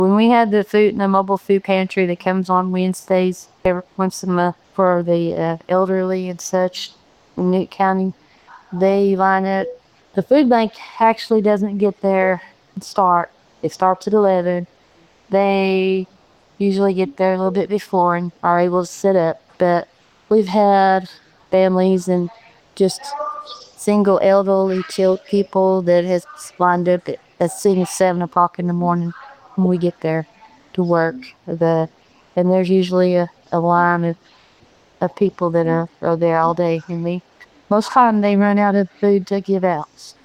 When we had the mobile food pantry that comes on Wednesdays every once a month for the elderly and such in Newt County, they line up. The food bank actually doesn't get there and start. It starts at 11. They usually get there a little bit before and are able to sit up. But we've had families and just single elderly chilled people that has lined up at as soon as 7 o'clock in the morning when we get there to work. And there's usually a line of people that are there all day. And most time they run out of food to give out.